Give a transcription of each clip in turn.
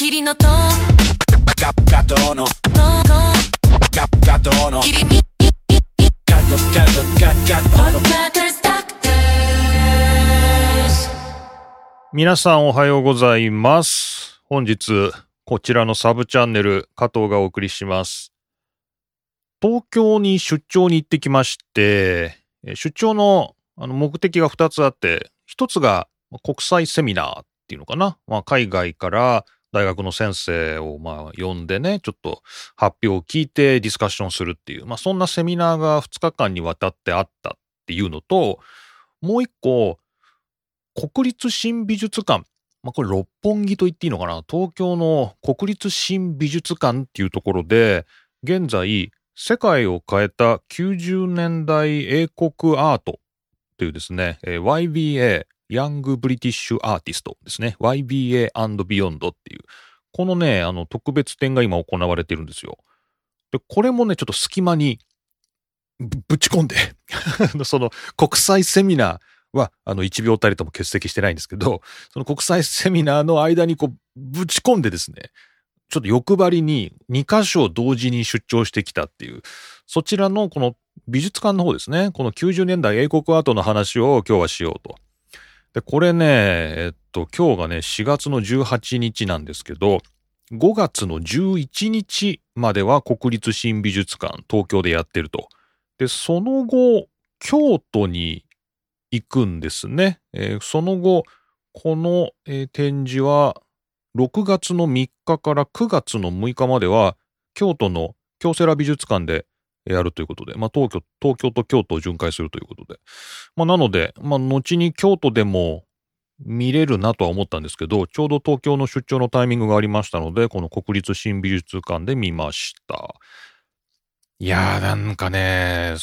霧の塔ガトのガトの霧にガトの皆さんおはようございます。本日こちらのサブチャンネル加藤がお送りします。東京に出張に行ってきまして、出張の目的が2つあって、1つが国際セミナーっていうのかな、海外から大学の先生を呼んでね、ちょっと発表を聞いてディスカッションするっていう、そんなセミナーが2日間にわたってあったっていうのと、もう一個、国立新美術館、これ六本木と言っていいのかな、東京の国立新美術館っていうところで、現在世界を変えた90年代英国アートというですね、YBA ヤングブリティッシュアーティストですね。YBA& ビヨンドっていう。このね、特別展が今行われてるんですよ。で、これもね、ちょっと隙間にぶち込んで、その国際セミナーは、1秒たりとも欠席してないんですけど、その国際セミナーの間にぶち込んでですね、ちょっと欲張りに2カ所同時に出張してきたっていう、そちらのこの美術館の方ですね、この90年代英国アートの話を今日はしようと。で、これね、今日がね、4月の18日なんですけど、5月の11日までは国立新美術館、東京でやってると。で、その後、京都に行くんですね。その後、この、展示は、6月の3日から9月の6日までは、京都の京セラ美術館でやるということで、東京と京都を巡回するということで。なので、後に京都でも見れるなとは思ったんですけど、ちょうど東京の出張のタイミングがありましたので、この国立新美術館で見ました。いやー、なんかね、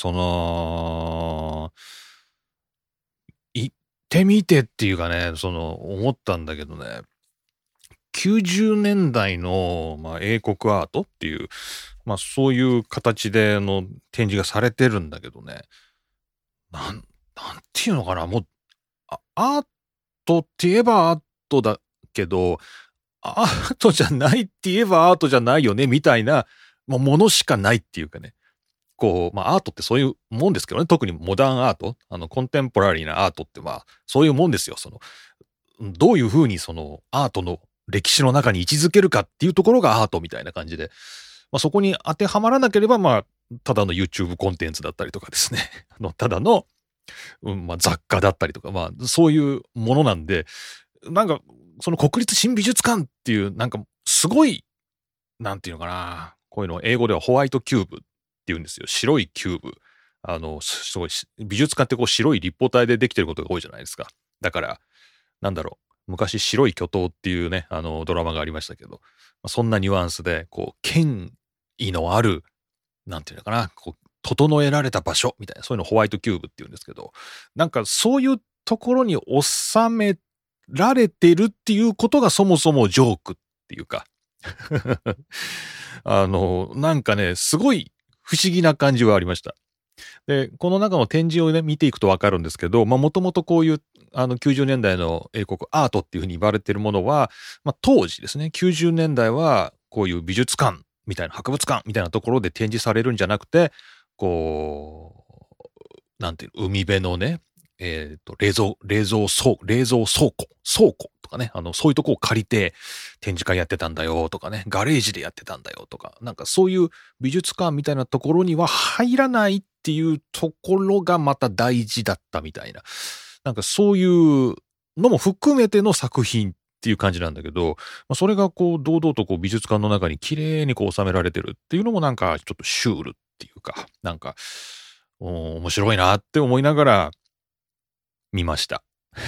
行ってみてっていうかね、思ったんだけどね、90年代の、英国アートっていう、そういう形で展示がされてるんだけどね。なんていうのかな、もう、アートって言えばアートだけど、アートじゃないって言えばアートじゃないよね、みたいな、ものしかないっていうかね。アートってそういうもんですけどね。特にモダンアート、コンテンポラリーなアートってそういうもんですよ。どういうふうにアートの歴史の中に位置づけるかっていうところがアートみたいな感じで、そこに当てはまらなければ、ただの YouTube コンテンツだったりとかですね。ただの、雑貨だったりとか、そういうものなんで、なんか、その国立新美術館っていう、なんか、すごい、なんていうのかな、こういうのを英語ではホワイトキューブって言うんですよ。白いキューブ。すごい、美術館って白い立方体でできてることが多いじゃないですか。だから、なんだろう。昔、白い巨塔っていうね、ドラマがありましたけど、そんなニュアンスで、権威のある、なんていうのかな、整えられた場所みたいな、そういうのをホワイトキューブって言うんですけど、なんかそういうところに収められてるっていうことがそもそもジョークっていうか、なんかね、すごい不思議な感じはありました。で、この中の展示をね、見ていくとわかるんですけど、もともとこういう、90年代の英国アートっていうふうに言われているものは、当時ですね、90年代はこういう美術館みたいな、博物館みたいなところで展示されるんじゃなくて、なんていう、海辺のね、冷蔵倉庫とかね、そういうとこを借りて展示会やってたんだよとかね、ガレージでやってたんだよとか、なんかそういう美術館みたいなところには入らないっていうところがまた大事だったみたいな、なんかそういうのも含めての作品っていう感じなんだけど、それが堂々と美術館の中に綺麗に収められてるっていうのもなんかちょっとシュールっていうか、なんか、面白いなって思いながら見ました。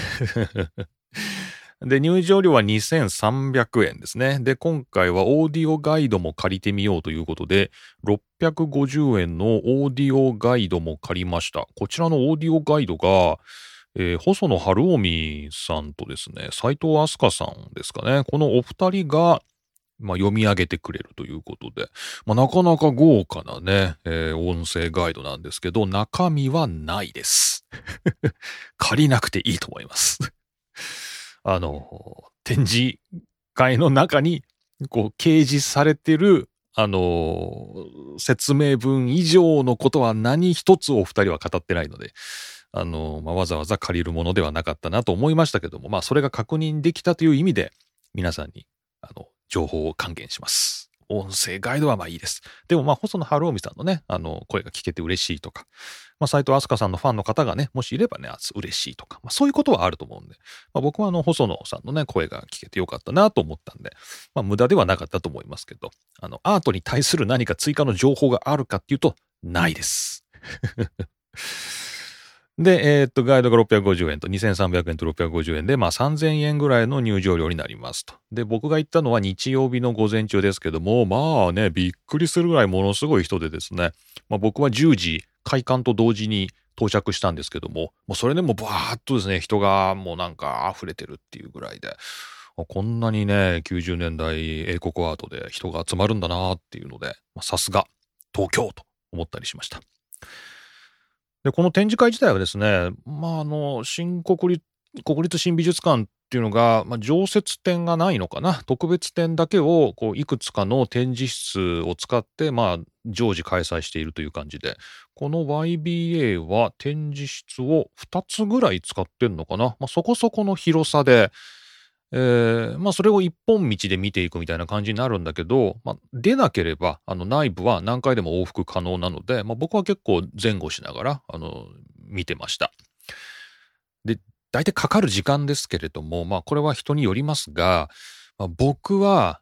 で、入場料は2300円ですね。で、今回はオーディオガイドも借りてみようということで、650円のオーディオガイドも借りました。こちらのオーディオガイドが、細野晴臣さんとですね、斉藤飛鳥さんですかね。このお二人が、読み上げてくれるということで、なかなか豪華なね、音声ガイドなんですけど、中身はないです。借りなくていいと思います。展示会の中にこう、掲示されてる、説明文以上のことは何一つお二人は語ってないので、わざわざ借りるものではなかったなと思いましたけども、それが確認できたという意味で、皆さんに、情報を還元します。音声ガイドはいいです。でも細野晴臣さんのね、声が聞けて嬉しいとか、斉藤飛鳥さんのファンの方がね、もしいればね、嬉しいとか、そういうことはあると思うんで、僕は細野さんのね、声が聞けてよかったなと思ったんで、無駄ではなかったと思いますけど、アートに対する何か追加の情報があるかっていうと、ないです。で、ガイドが650円と2300円と650円で、3000円ぐらいの入場料になりますと。で、僕が行ったのは日曜日の午前中ですけども、びっくりするぐらいものすごい人でですね、僕は10時開館と同時に到着したんですけども、それでもバーっとですね、人がもうなんか溢れてるっていうぐらいで、こんなにね、90年代英国アートで人が集まるんだなっていうので、さすが東京と思ったりしました。で、この展示会自体はですね、国立新美術館っていうのが、常設展がないのかな。特別展だけを、いくつかの展示室を使って、常時開催しているという感じで、この YBA は展示室を2つぐらい使ってんのかな。そこそこの広さで、それを一本道で見ていくみたいな感じになるんだけど、出なければ、内部は何回でも往復可能なので、僕は結構前後しながら、見てました。で、大体かかる時間ですけれども、これは人によりますが、僕は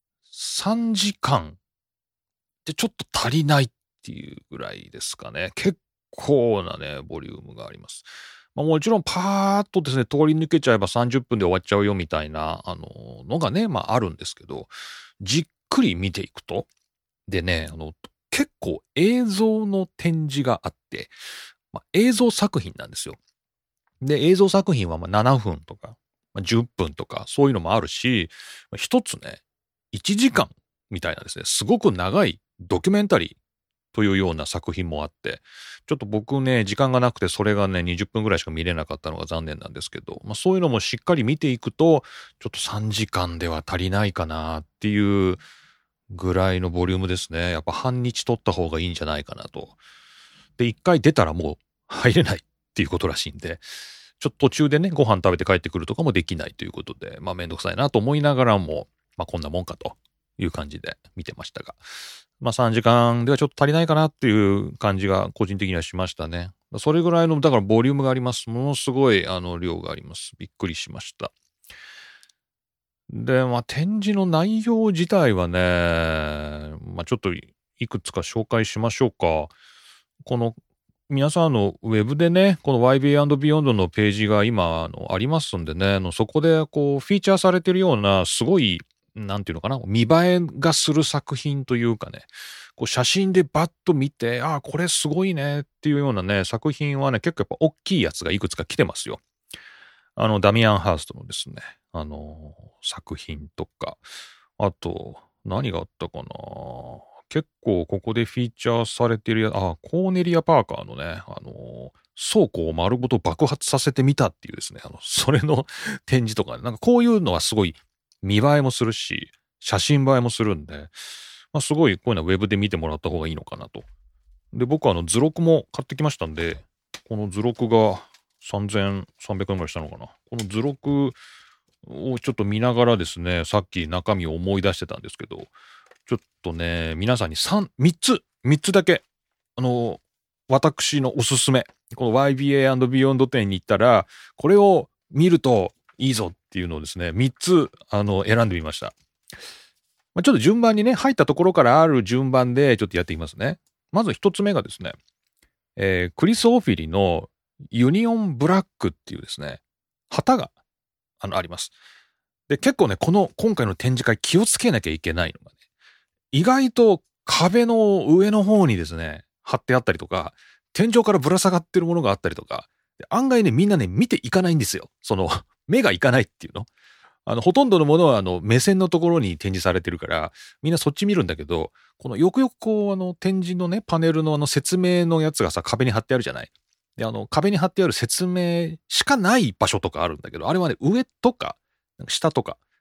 3時間でちょっと足りないっていうぐらいですかね。結構なね、ボリュームがあります。もちろんパーッとですね、通り抜けちゃえば30分で終わっちゃうよみたいな、のがね、あるんですけど、じっくり見ていくと、でね、結構映像の展示があって、映像作品なんですよ。で、映像作品は7分とか、10分とか、そういうのもあるし、一つね、1時間みたいなですね、すごく長いドキュメンタリーというような作品もあって、ちょっと僕ね、時間がなくてそれがね、20分ぐらいしか見れなかったのが残念なんですけど、そういうのもしっかり見ていくと、ちょっと3時間では足りないかなっていうぐらいのボリュームですね。やっぱ半日取った方がいいんじゃないかなと。で、一回出たらもう入れないっていうことらしいんで、ちょっと途中でね、ご飯食べて帰ってくるとかもできないということで、めんどくさいなと思いながらも、こんなもんかという感じで見てましたが、3時間ではちょっと足りないかなっていう感じが個人的にはしましたね。それぐらいの、だからボリュームがあります。ものすごい量があります。びっくりしました。で、展示の内容自体はね、ちょっといくつか紹介しましょうか。この皆さんウェブでね、この YB&Beyond のページが今ありますんでね、そこでフィーチャーされてるようなすごい、なんていうのかな、見栄えがする作品というかね、写真でバッと見て、これすごいねっていうようなね、作品はね、結構やっぱ大きいやつがいくつか来てますよ。ダミアン・ハーストのですね、作品とか、あと、何があったかな、結構ここでフィーチャーされてるコーネリア・パーカーのね、倉庫を丸ごと爆発させてみたっていうですね、それの展示とか、なんかこういうのはすごい見栄えもするし、写真映えもするんで、すごいこういうのはウェブで見てもらった方がいいのかなと。で、僕は図録も買ってきましたんで、この図録が3300円ぐらいしたのかな。この図録をちょっと見ながらですね、さっき中身を思い出してたんですけど、ちょっとね、皆さんに3つだけ、私のおすすめ、この YBA&Beyond 店に行ったら、これを見るといいぞっていうのをですね、3つ、選んでみました。ちょっと順番にね、入ったところからある順番でちょっとやっていきますね。まず1つ目がですね、クリス・オフィリのユニオンブラックっていうですね、旗があります。で、結構ね、今回の展示会気をつけなきゃいけないのがね、意外と壁の上の方にですね、貼ってあったりとか、天井からぶら下がってるものがあったりとか、案外ね、みんなね、見ていかないんですよ。目がいかないっていうの。ほとんどのものは目線のところに展示されてるから、みんなそっち見るんだけど、このよくよく展示のね、パネルの説明のやつがさ、壁に貼ってあるじゃない。で、壁に貼ってある説明しかない場所とかあるんだけど、あれはね、上とか、下とか、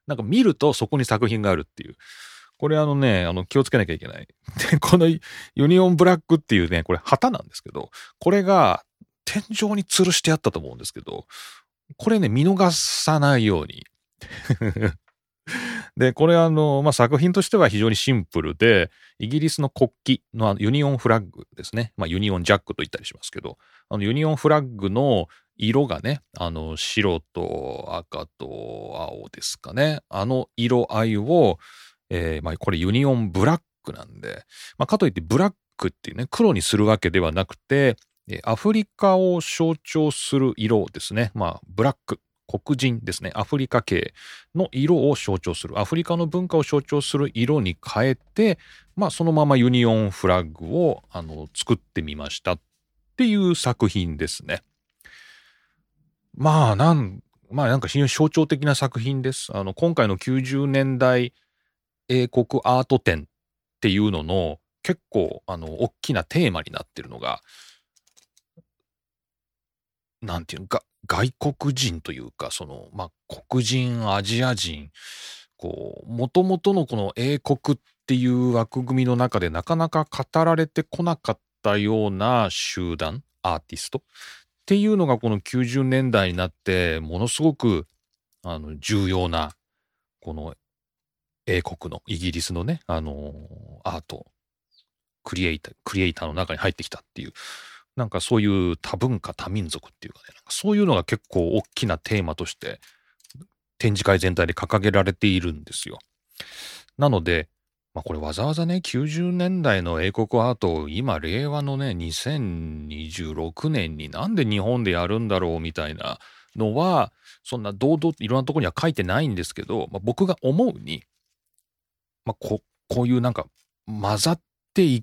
なんか見るとそこに作品があるっていう。これ気をつけなきゃいけない。で、このユニオンブラックっていうね、これ旗なんですけど、これが天井に吊るしてあったと思うんですけど、これね、見逃さないように。で、これ作品としては非常にシンプルで、イギリスの国旗のユニオンフラッグですね。ユニオンジャックと言ったりしますけど、ユニオンフラッグの色がね、白と赤と青ですかね。色合いを、これユニオンブラックなんで、かといってブラックっていうね、黒にするわけではなくて、アフリカを象徴する色ですね。ブラック。黒人ですね。アフリカ系の色を象徴する。アフリカの文化を象徴する色に変えて、そのままユニオンフラッグを作ってみましたっていう作品ですね。なんか非常に象徴的な作品です。今回の90年代英国アート展っていうのの結構大きなテーマになってるのが、なんていうか、外国人というか、黒人、アジア人、もともとのこの英国っていう枠組みの中でなかなか語られてこなかったような集団、アーティストっていうのがこの90年代になって、ものすごく、重要な、この英国の、イギリスのね、アート、クリエイターの中に入ってきたっていう、なんかそういう多文化多民族っていうかね、なんかそういうのが結構大きなテーマとして展示会全体で掲げられているんですよ。なので、これわざわざね、90年代の英国アートを今令和のね、2026年になんで日本でやるんだろうみたいなのは、そんな堂々いろんなところには書いてないんですけど、僕が思うに、こういうなんか混ざっていって、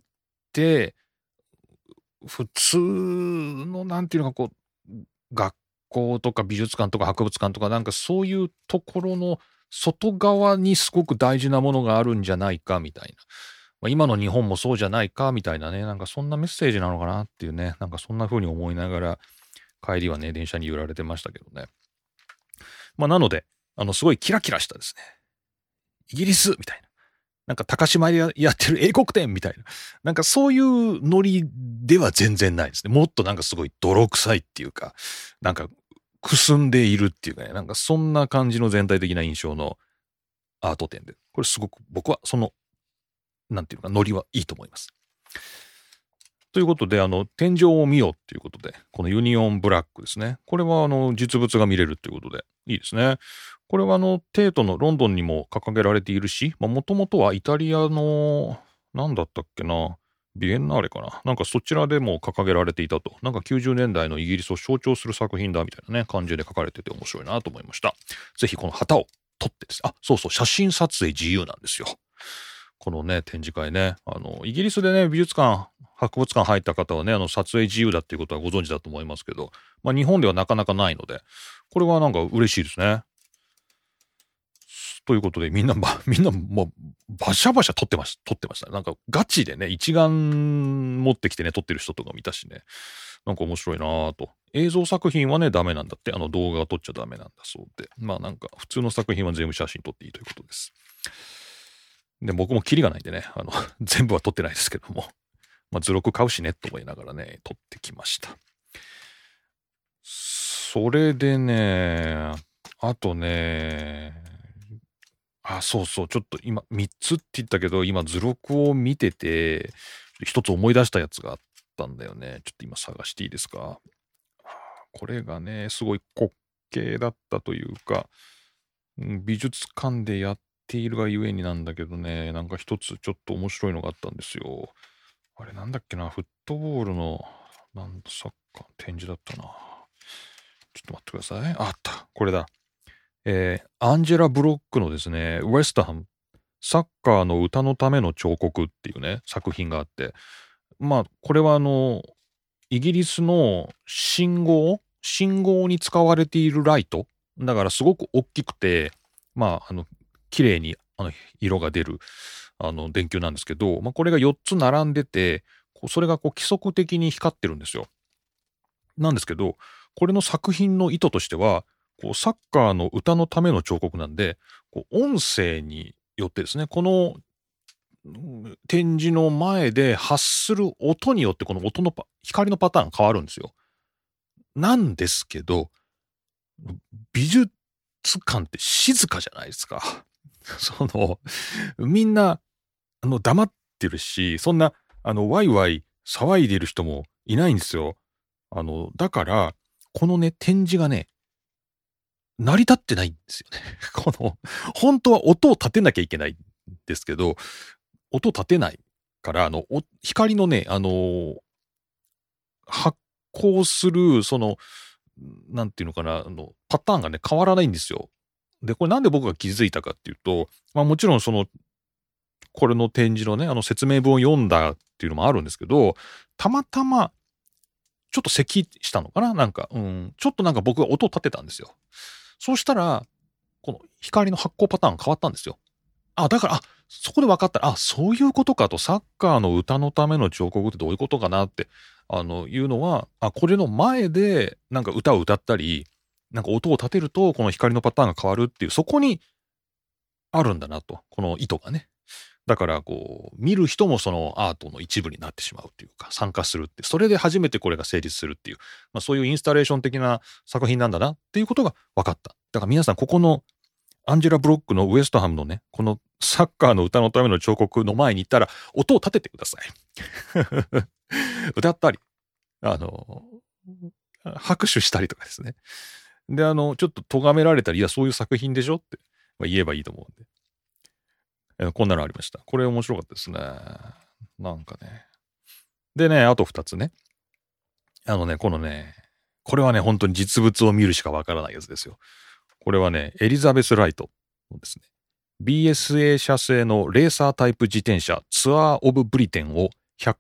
普通のなんていうのか学校とか美術館とか博物館とかなんかそういうところの外側にすごく大事なものがあるんじゃないかみたいな。今の日本もそうじゃないかみたいなね、なんかそんなメッセージなのかなっていうね、なんかそんな風に思いながら帰りはね、電車に揺られてましたけどね。なので、すごいキラキラしたですね。イギリスみたいな。なんか高島でやってる英国展みたいな。なんかそういうノリでは全然ないですね。もっとなんかすごい泥臭いっていうか、なんかくすんでいるっていうかね、なんかそんな感じの全体的な印象のアート展で。これすごく僕はその、なんていうかノリはいいと思います。ということで、天井を見ようっていうことで、このユニオンブラックですね。これは実物が見れるっていうことで、いいですね。これはテートのロンドンにも掲げられているし、もともとはイタリアの、なんだったっけな、ビエンナーレかな。なんかそちらでも掲げられていたと。なんか90年代のイギリスを象徴する作品だみたいなね、感じで書かれてて面白いなと思いました。ぜひこの旗を取ってですね。そうそう、写真撮影自由なんですよ。このね、展示会ね。イギリスでね、美術館、博物館入った方はね、撮影自由だっていうことはご存知だと思いますけど、日本ではなかなかないので、これはなんか嬉しいですね。ということで、みんなもう、バシャバシャ撮ってました。なんか、ガチでね、一眼持ってきてね、撮ってる人とか見たしね、なんか面白いなぁと。映像作品はね、ダメなんだって、動画は撮っちゃダメなんだそうで。なんか、普通の作品は全部写真撮っていいということです。で、僕もキリがないんでね、全部は撮ってないですけども、図録買うしね、と思いながらね、撮ってきました。それでね、あとね、そうそう、ちょっと今、3つって言ったけど、今、図録を見てて、一つ思い出したやつがあったんだよね。ちょっと今探していいですか。これがね、すごい滑稽だったというか、美術館でやっているがゆえになんだけどね、なんか一つちょっと面白いのがあったんですよ。あれなんだっけな、フットボールの、サッカー展示だったな。ちょっと待ってください。あった。これだ。アンジェラ・ブロックのですね、ウエストハム、サッカーの歌のための彫刻っていうね、作品があって、これはイギリスの信号に使われているライト、だからすごく大きくて、綺麗に色が出る電球なんですけど、これが4つ並んでて、それが規則的に光ってるんですよ。なんですけど、これの作品の意図としては、 こうサッカーの歌のための彫刻なんで、こう音声によってですね、この展示の前で発する音によってこの音の光のパターン変わるんですよ。なんですけど、美術館って静かじゃないですか。みんな、黙ってるし、そんな、ワイワイ騒いでる人もいないんですよ。だから、このね、展示がね、成り立ってないんですよね。本当は音を立てなきゃいけないんですけど、音立てないから、光のね、発光する、なんていうのかな、パターンがね、変わらないんですよ。で、これなんで僕が気づいたかっていうと、まあもちろんこれの展示のね、説明文を読んだっていうのもあるんですけど、たまたま、ちょっと咳したのかななんか、ちょっとなんか僕が音を立てたんですよ。そうしたら、この光の発光パターン変わったんですよ。だから、そこで分かった。そういうことかと、サッカーの歌のための彫刻ってどういうことかなって、いうのは、これの前で、なんか歌を歌ったり、なんか音を立てると、この光のパターンが変わるっていう、そこにあるんだなと、この意図がね。だから、こう、見る人もそのアートの一部になってしまうというか、参加するって、それで初めてこれが成立するっていう、そういうインスタレーション的な作品なんだなっていうことが分かった。だから皆さん、ここのアンジェラ・ブロックのウエストハムのね、このサッカーの歌のための彫刻の前に行ったら、音を立ててください。歌ったり、拍手したりとかですね。で、ちょっと咎められたり、いや、そういう作品でしょって、言えばいいと思うんで。こんなのありました。これ面白かったですね。なんかね。でね、あと2つね。これはね、本当に実物を見るしかわからないやつですよ。これはね、エリザベス・ライトのですね、BSA 社製のレーサータイプ自転車ツアー・オブ・ブリテンを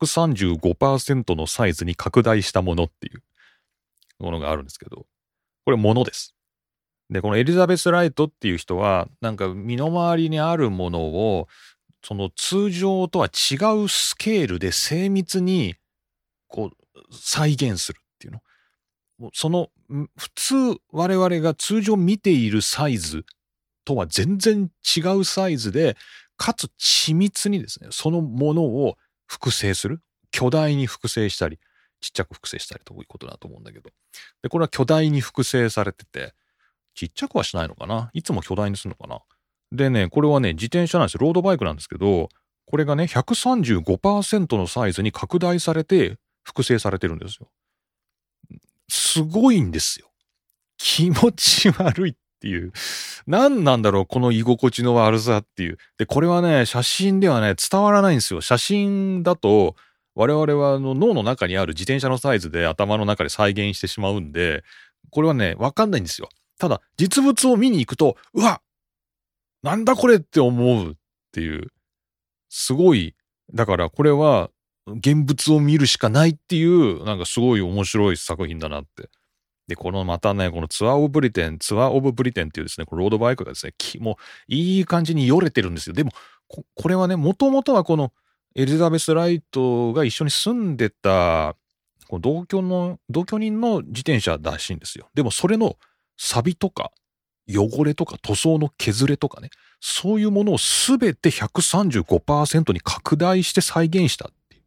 135% のサイズに拡大したものっていうものがあるんですけど、これものです。で、このエリザベス・ライトっていう人は、なんか身の回りにあるものを、その通常とは違うスケールで精密に、こう、再現するっていうの。普通我々が通常見ているサイズとは全然違うサイズで、かつ緻密にですね、そのものを複製する。巨大に複製したり、ちっちゃく複製したりということだと思うんだけど。で、これは巨大に複製されてて、ちっちゃくはしないのかないつも巨大にするのかな。でね、これはね、自転車なんですよ。ロードバイクなんですけど、これがね、135% のサイズに拡大されて複製されてるんですよ。すごいんですよ。気持ち悪いっていう。何なんだろう、この居心地の悪さっていう。で、これはね、写真ではね、伝わらないんですよ。写真だと、我々は脳の中にある自転車のサイズで頭の中で再現してしまうんで、これはね、わかんないんですよ。ただ、実物を見に行くと、うわなんだこれって思うっていう。すごい。だからこれは、現物を見るしかないっていう、なんかすごい面白い作品だなって。で、またね、このツアーオブブリテンっていうですね、このロードバイクがですね、もういい感じによれてるんですよ。でも、これはね、もともとはこのエリザベス・ライトが一緒に住んでた、同居人の自転車らしいんですよ。でもそれの錆とか汚れとか塗装の削れとかね、そういうものをすべて 135% に拡大して再現したっていう。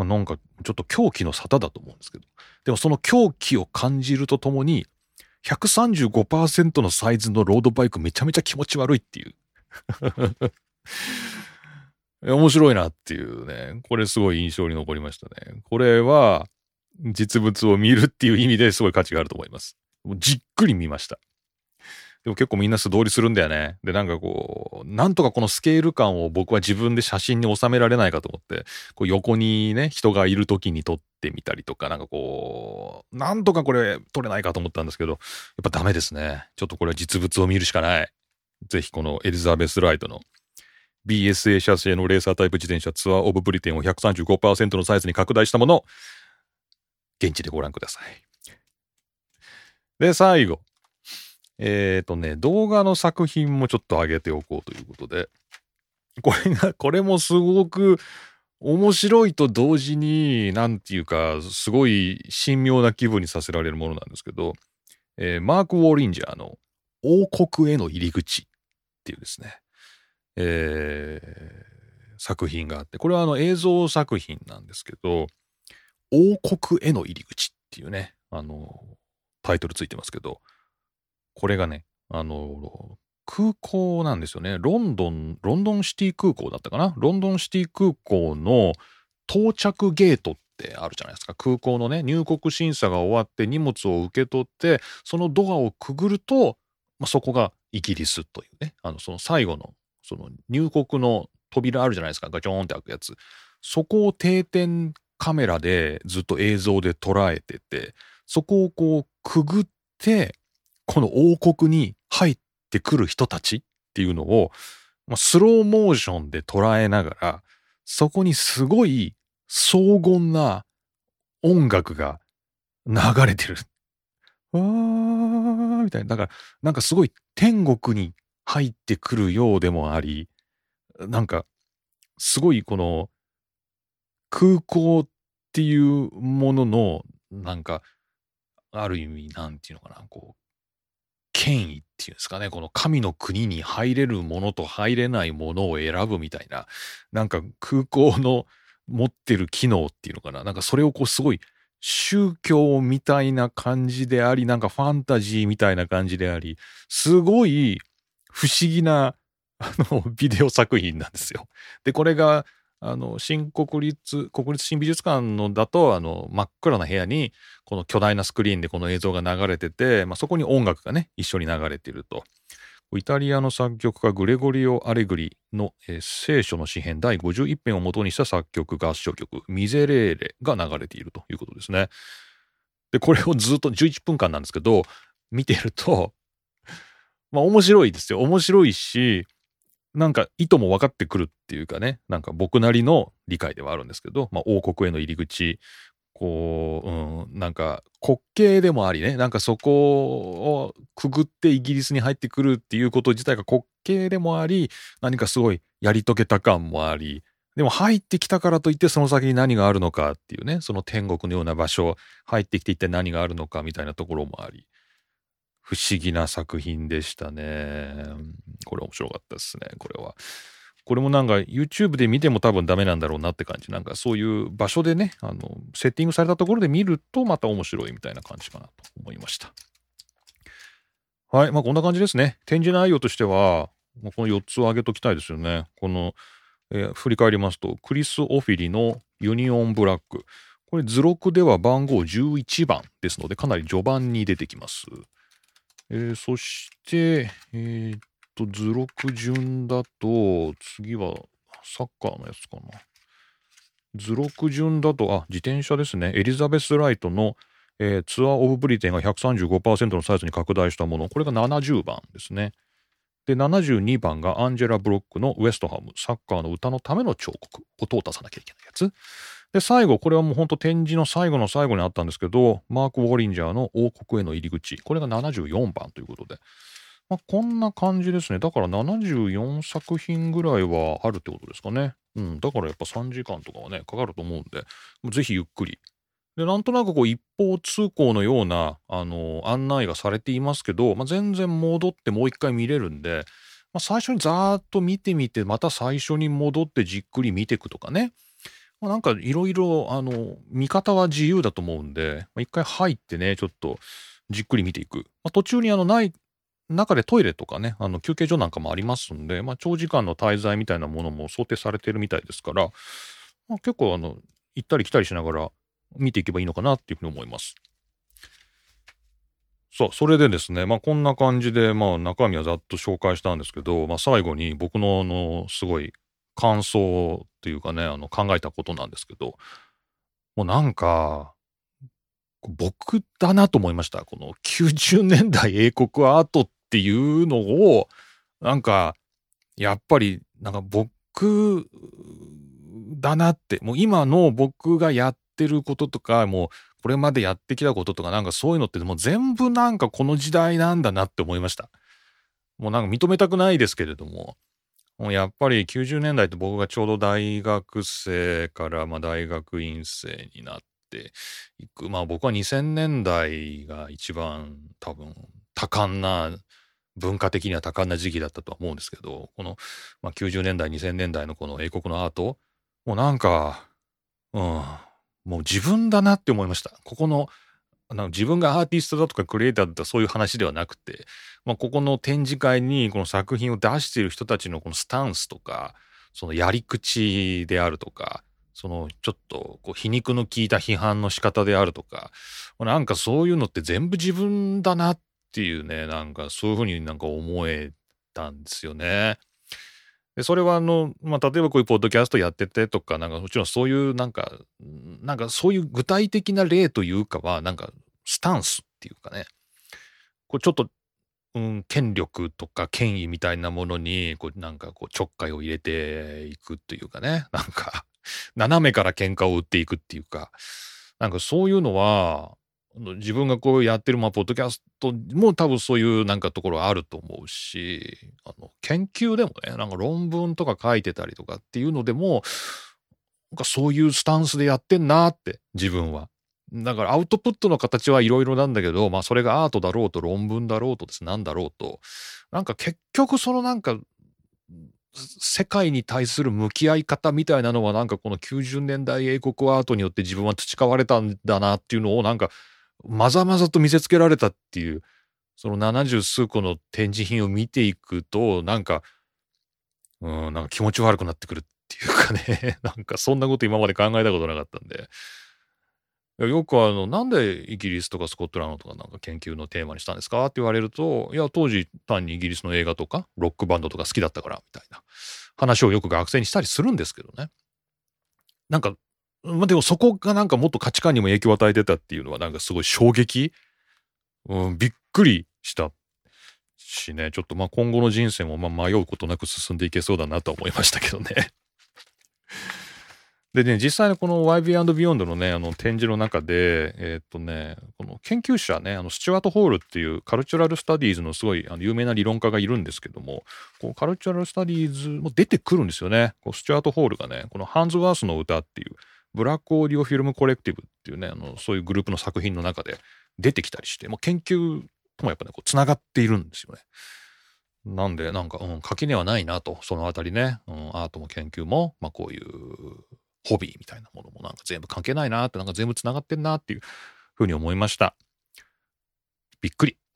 なんかちょっと狂気の沙汰だと思うんですけど。でもその狂気を感じるとともに、135% のサイズのロードバイクめちゃめちゃ気持ち悪いっていう。面白いなっていうね。これすごい印象に残りましたね。これは実物を見るっていう意味ですごい価値があると思います。じっくり見ました。でも結構みんな素通りするんだよね。で、なんかなんとかこのスケール感を僕は自分で写真に収められないかと思って、横にね、人がいる時に撮ってみたりとか、なんかなんとかこれ撮れないかと思ったんですけど、やっぱダメですね。ちょっとこれは実物を見るしかない。ぜひこのエリザベス・ライトの BSA 社製のレーサータイプ自転車ツアーオブブリテンを 135% のサイズに拡大したものを現地でご覧ください。で、最後。動画の作品もちょっと上げておこうということで、これもすごく面白いと同時に、なんていうか、すごい神妙な気分にさせられるものなんですけど、 マーク・ウォーリンジャーの王国への入り口っていうですね、作品があって、これは映像作品なんですけど、王国への入り口っていうね、タイトルついてますけど、これがね、空港なんですよね。ロンドンシティ空港だったかな。ロンドンシティ空港の到着ゲートってあるじゃないですか。空港のね、入国審査が終わって荷物を受け取って、そのドアをくぐると、そこがイギリスというね、その最後の、その入国の扉あるじゃないですか。ガチョーンって開くやつ。そこを定点カメラでずっと映像で捉えてて、そこをこうくぐって、この王国に入ってくる人たちっていうのを、スローモーションで捉えながら、そこにすごい荘厳な音楽が流れてる。わーみたいな。だから、なんかすごい天国に入ってくるようでもあり、なんか、すごいこの空港っていうものの、なんか、ある意味、なんていうのかな、こう、権威っていうんですかね、この神の国に入れるものと入れないものを選ぶみたいな、なんか空港の持ってる機能っていうのかな、なんかそれをこうすごい宗教みたいな感じであり、なんかファンタジーみたいな感じであり、すごい不思議なビデオ作品なんですよ。で、これが国立新美術館のだと、真っ暗な部屋に、この巨大なスクリーンでこの映像が流れてて、そこに音楽がね、一緒に流れていると。イタリアの作曲家グレゴリオ・アレグリの、聖書の詩編第51編を元にした作曲合唱曲、ミゼレーレが流れているということですね。で、これをずっと11分間なんですけど、見てると、面白いですよ。面白いし、なんか意図も分かってくるっていうかね、なんか僕なりの理解ではあるんですけど、王国への入り口、こう、なんか滑稽でもありね、なんかそこをくぐってイギリスに入ってくるっていうこと自体が滑稽でもあり、何かすごいやり遂げた感もあり、でも入ってきたからといってその先に何があるのかっていうね、その天国のような場所、入ってきて一体何があるのかみたいなところもあり、不思議な作品でしたね。これ面白かったですね、これは。これもなんか YouTube で見ても多分ダメなんだろうなって感じ。なんかそういう場所でね、セッティングされたところで見るとまた面白いみたいな感じかなと思いました。はい。こんな感じですね。展示内容としては、この4つを挙げときたいですよね。この、振り返りますと、クリス・オフィリのユニオンブラック。これ図録では番号11番ですので、かなり序盤に出てきます。そして、図録順だと、次はサッカーのやつかな。図録順だと、自転車ですね。エリザベス・ライトの、ツアー・オブ・ブリテンが 135% のサイズに拡大したもの。これが70番ですね。で、72番がアンジェラ・ブロックのウエストハム。サッカーの歌のための彫刻を淘汰さなきゃいけないやつ。で、最後、これはもうほんと展示の最後の最後にあったんですけど、マーク・ウォーリンジャーの王国への入り口。これが74番ということで。こんな感じですね。だから74作品ぐらいはあるってことですかね。だからやっぱ3時間とかはね、かかると思うんで、ぜひゆっくり。で、なんとなくこう一方通行のような、案内がされていますけど、全然戻ってもう一回見れるんで、最初にざーっと見てみて、また最初に戻ってじっくり見ていくとかね。なんかいろいろ、見方は自由だと思うんで、一回入ってね、ちょっとじっくり見ていく。途中に中でトイレとかね、休憩所なんかもありますんで、長時間の滞在みたいなものも想定されてるみたいですから、結構行ったり来たりしながら見ていけばいいのかなっていうふうに思います。さあ、それでですね、こんな感じで、中身はざっと紹介したんですけど、最後に僕のすごい感想っていうかね、考えたことなんですけど、もうなんか、僕だなと思いました。この90年代英国アートっていうのを、なんか、やっぱり、なんか僕だなって、もう今の僕がやってることとか、もうこれまでやってきたこととか、なんかそういうのってもう全部なんかこの時代なんだなって思いました。もうなんか認めたくないですけれども、もうやっぱり90年代って僕がちょうど大学生から大学院生になっっていく。まあ僕は2000年代が一番多分多感な、文化的には多感な時期だったとは思うんですけど、この、まあ、90年代、2000年代のこの英国のアート、もうなんか、もう自分だなって思いました。ここの、自分がアーティストだとかクリエイターだとかそういう話ではなくて、まあ、ここの展示会にこの作品を出している人たちのこのスタンスとか、そのやり口であるとか、そのちょっとこう皮肉の効いた批判の仕方であるとか、なんかそういうのって全部自分だなっていうね、なんかそういうふうになんか思えたんですよね。で、それはまあ、例えばこういうポッドキャストやっててとか、なんかもちろんそういうなんかそういう具体的な例というかは、なんかスタンスっていうかね、こうちょっと、権力とか権威みたいなものに、こうなんかこうちょっかいを入れていくっていうかね、なんか斜めから喧嘩を売っていくっていうか、なんかそういうのは、自分がこうやってる、まあ、ポッドキャストも多分そういうなんかところあると思うし、研究でもね、なんか論文とか書いてたりとかっていうのでも、なんかそういうスタンスでやってんなって、自分は。だからアウトプットの形はいろいろなんだけど、まあそれがアートだろうと論文だろうとですね、なんだろうと、なんか結局そのなんか、世界に対する向き合い方みたいなのはなんかこの90年代英国アートによって自分は培われたんだなっていうのをなんかまざまざと見せつけられたっていう、その70数個の展示品を見ていくと、なんか気持ち悪くなってくるっていうかね、なんかそんなこと今まで考えたことなかったんで。よくなんでイギリスとかスコットランドとかなんか研究のテーマにしたんですかって言われると、いや、当時単にイギリスの映画とかロックバンドとか好きだったからみたいな話をよく学生にしたりするんですけどね。なんか、まあ、でもそこがなんかもっと価値観にも影響を与えてたっていうのはなんかすごい衝撃、びっくりしたしね、ちょっとまあ今後の人生もまあ迷うことなく進んでいけそうだなと思いましたけどね。でね、実際にこの YB&Beyond のね、展示の中で、この研究者ね、スチュワート・ホールっていうカルチュラル・スタディーズのすごい有名な理論家がいるんですけども、こうカルチュラル・スタディーズも出てくるんですよね。こうスチュワート・ホールがね、このハンズワースの歌っていう、ブラック・オーディオ・フィルム・コレクティブっていうね、そういうグループの作品の中で出てきたりして、もう研究ともやっぱね、こう繋がっているんですよね。なんで、なんか、垣根はないなと、そのあたりね、アートも研究も、まあこういうホビーみたいなものもなんか全部関係ないなって、なんか全部繋がってんなっていうふうに思いました。びっくり。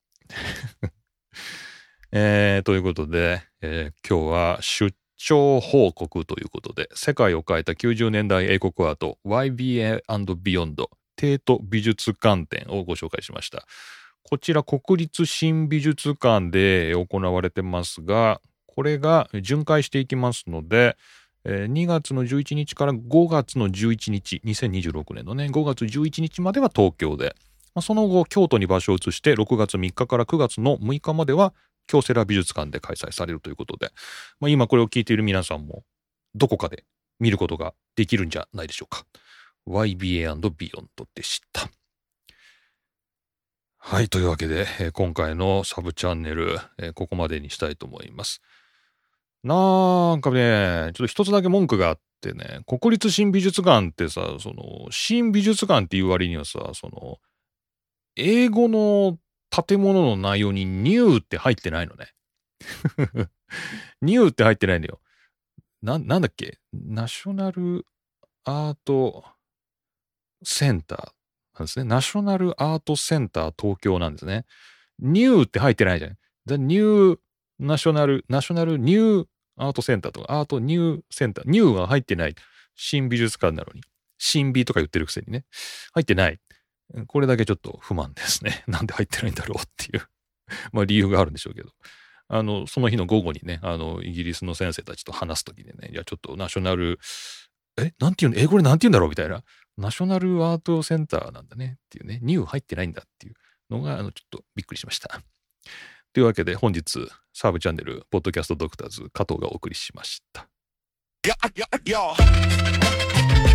ということで、今日は出張報告ということで、世界を変えた90年代英国アート YBA&Beyond 帝都美術館展をご紹介しました。こちら国立新美術館で行われてますが、これが巡回していきますので、2月の11日から5月の11日、2026年のね、5月11日までは東京で、その後、京都に場所を移して、6月3日から9月の6日までは、京セラ美術館で開催されるということで、今これを聞いている皆さんも、どこかで見ることができるんじゃないでしょうか。YBA&Beyond でした。はい、というわけで、今回のサブチャンネル、ここまでにしたいと思います。なんかね、ちょっと一つだけ文句があってね、国立新美術館ってさ、その、新美術館っていう割にはさ、その、英語の建物の内容にニューって入ってないのね。ニューって入ってないんだよ。なんだっけ？ナショナルアートセンターなんですね。ナショナルアートセンター東京なんですね。ニューって入ってないじゃん。The New National New アートセンターとか、アートニューセンター。ニューは入ってない。新美術館なのに。新美とか言ってるくせにね。入ってない。これだけちょっと不満ですね。なんで入ってないんだろうっていうまあ理由があるんでしょうけど。その日の午後にね、イギリスの先生たちと話すときにね、いや、ちょっとナショナル、なんていうの、英語でなんて言うんだろうみたいな。ナショナルアートセンターなんだねっていうね、ニュー入ってないんだっていうのが、ちょっとびっくりしました。というわけで、本日、サブチャンネル、ポッドキャストドクターズ、加藤がお送りしました。